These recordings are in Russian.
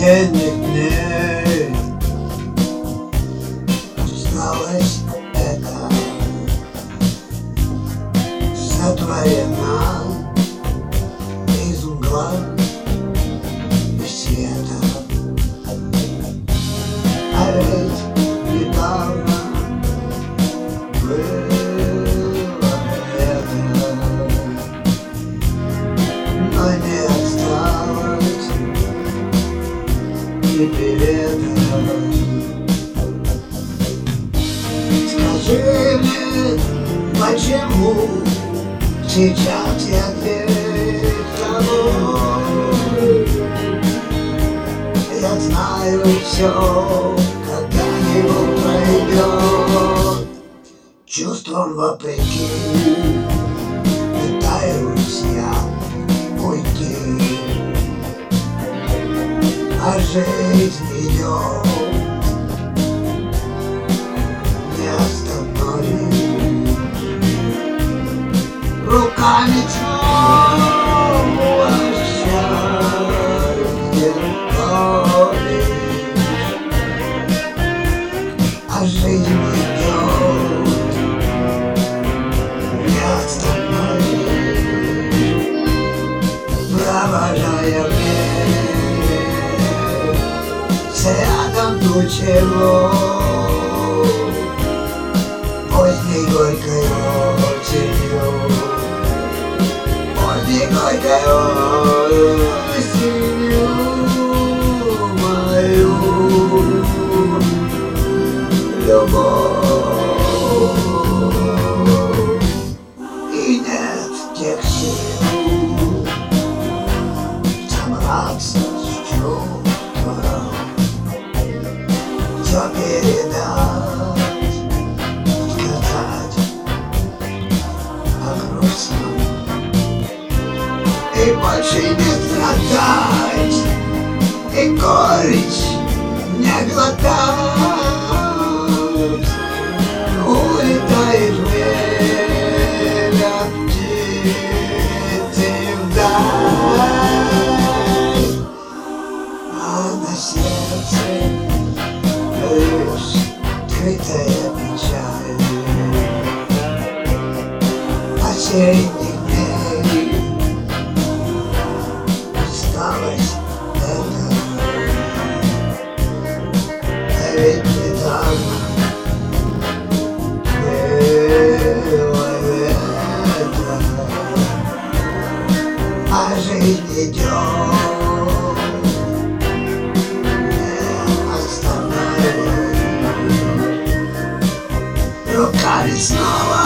недельных дней осталось это сотворено из угла и света. А ведь недавно было это, но не осталось и привета. Скажи мне, почему сейчас я перед тобой? Я знаю, все когда-нибудь пройдет. Чувством вопреки пытаюсь я уйти, а жизнь идет, не остановить. Руками снова счастье ловишь, а жизнь идет, не остановить. Провожая время рядом ничего, поздней горькой осенью, поздней горькой осенью мою любовь. И нет тех сил собраться с чувством, все передать, сказать о грустном и больше не страдать, и горечь не глотать. Улетает время птицы вдаль, а на сердце лишь скрытая печаль осенних дней. Осталось это, а ведь недавно было это, а жизнь идет, не остановить. Руками снова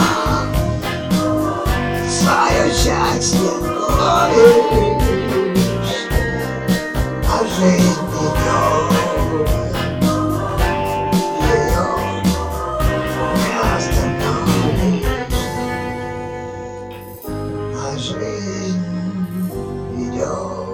свое счастье ловишь, а жизнь идет, ее не остановишь, а жизнь идет.